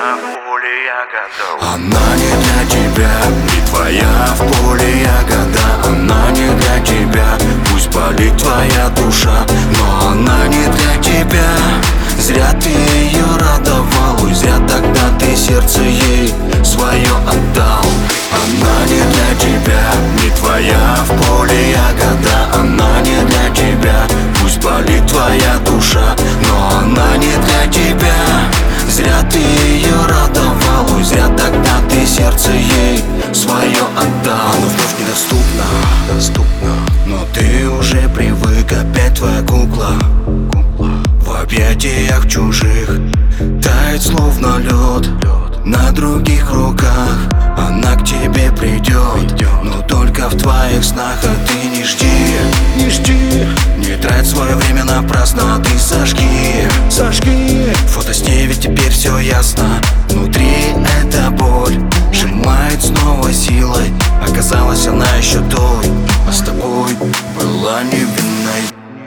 в поле ягода. Она не для тебя, не твоя в поле ягода. Она не для тебя, пусть болит твоя душа, но она не для тебя. Зря ты ее радовал, ой, зря тогда ты сердце ей свое отдал. Она не для тебя, не твоя в поле ягода. Она не для тебя, пусть болит твоя душа, но она не для тебя. Зря ты ее радовал, ой, зря тогда ты сердце ей свое отдал. Она вновь недоступна, но ты уже привык, опять твоя кукла в объятиях чужих тает словно лед на других руках. Она к тебе придет, но только в твоих снах. А ты не жди, не трать свое время напрасно. Ты сожги фото с ней, ведь теперь все ясно. Внутри эта боль сжимает снова силой. Оказалась она еще той, а с тобой была невинной.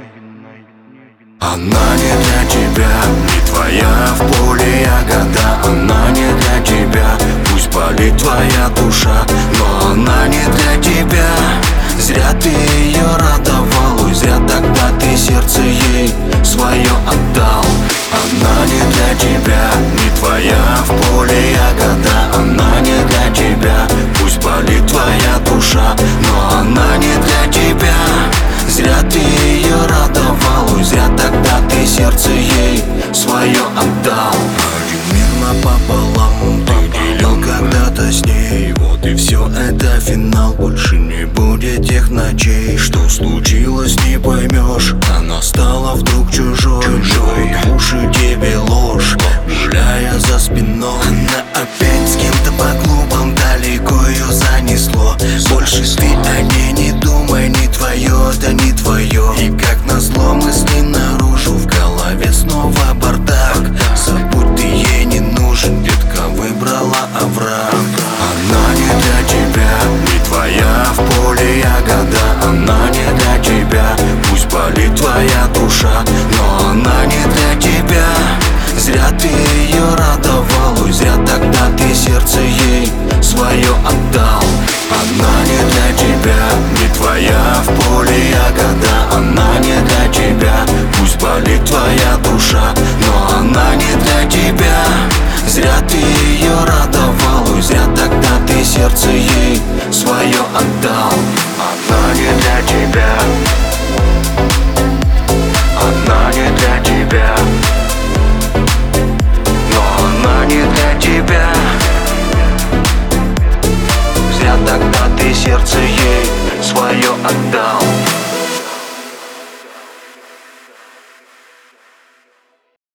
Она не для тебя, не твоя в поле ягода. Она не для тебя, пусть болит твоя душа, но она не для тебя. Зря ты ее радовал, ой, зря тогда ты сердце ей свое отдал. Она не для тебя, не твоя в поле ягода. Она не для тебя, пусть болит твоя душа, но она не для тебя. Зря ты ее радовал, ой, зря тогда ты сердце ей свое отдал. Один мир напополам ты делил когда-то с ней. Вот и все, это финал, больше не будет тех ночей. Что случилось, не поймешь, она стала вдруг чужой. В уши тебе ложь, гуляя за спиной. Она опять с кем-то по клубам, далеко ее занесло. Больше ты о ней не думай, не твое, это не твое. И как назло мысли наружу, в голове снова бардак. Забудь, ты ей не нужен, детка выбрала овраг. Она не для тебя, не твоя в поле ягода. Она не для тебя, пусть болит твоя душа, но она не для тебя. Зря ты ее радовал, ой, зря тогда ты сердце ей свое отдал. Она не для тебя, не твоя в поле ягода. Она не для тебя, пусть болит твоя душа, но она не для тебя. Зря ты ее радовал, ой, зря тогда ты сердце ей свое отдал. Она не для тебя, она не для тебя, но она не для тебя. Зря тогда ты сердце ей свое отдал.